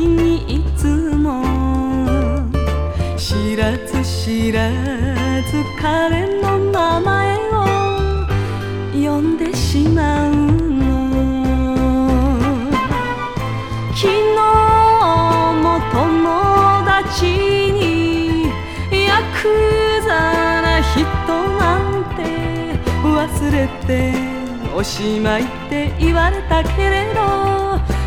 にいつも知らず知らず彼の名前を呼んでしまうの。昨日も友達にヤクザな人なんて忘れておしまいって言われたけれど